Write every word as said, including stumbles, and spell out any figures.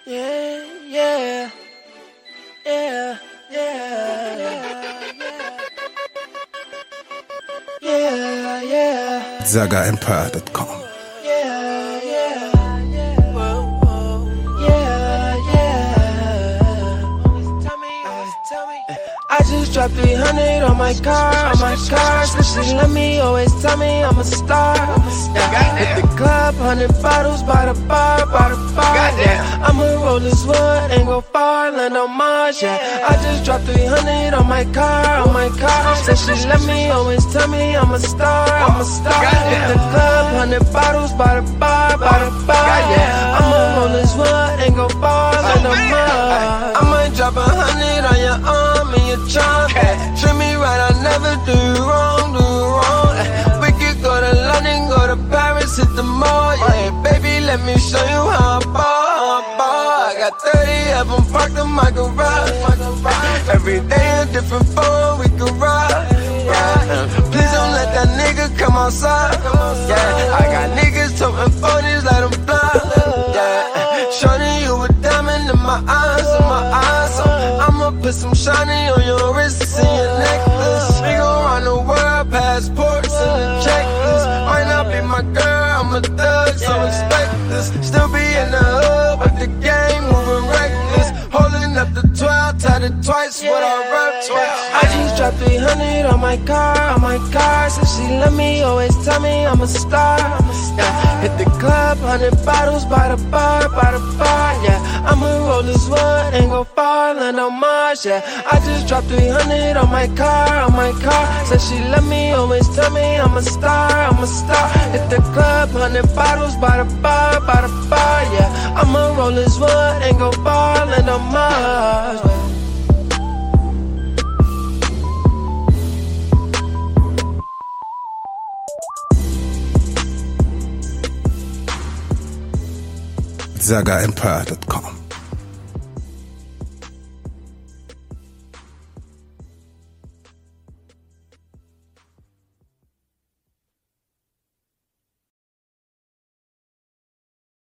Yeah, yeah, yeah, yeah, yeah, yeah, yeah. Zaga Empire dot com. Yeah, yeah, yeah. Whoa, whoa. Yeah, yeah. Always tell me, always tell me. I just dropped three hundred on my car, on my car. So she let me, always tell me I'm a star. Yeah. Hit the club, hundred bottles by the bar, by the bar. Yeah. I'ma roll this wood and go far, land on Mars. Yeah. I just dropped three hundred on my car, on my car. So she let me, always tell me I'm a star, I'm a star. Hit the club, hundred bottles by the bar, by the bar. Yeah. I'ma roll this wood and go far, land on Mars. I might drop a hundred on your arm and your charm. Treat me right, I never do you wrong, do you wrong. We could go to London, go to Paris, hit the mall. Yeah, baby, let me show you how I ball, how I ball. I got thirty of them parked in my garage. Every day a different phone, we can ride. Yeah. Please don't let that nigga come outside. Yeah, I got niggas toting forties, let them fly. Yeah, shorty, you a diamond in my eyes, in my eyes. So I'ma put some shiny on your wrists and your necklace. We gon' run the world, passports and the checklist. Might not be my girl, I'm a thug, so expect this. Still be in the hood, but the game moving reckless. Holding up the twelve, tied it twice, what I rep twice. I just dropped three hundred on my car, on my car. So she let me, always tell me I'm a star. Yeah. Hit the club, hundred bottles by the bar, by the bar. Yeah, I'ma roll this wood and go far, land on Mars. Yeah, I just dropped three hundred on my car, on my car. So she let me, always tell me I'm a star, I'm a star. Hit the club, hundred bottles by the bar, by the bar. Yeah, I'ma roll this wood and go far, land on Mars. Zaga Empire dot com.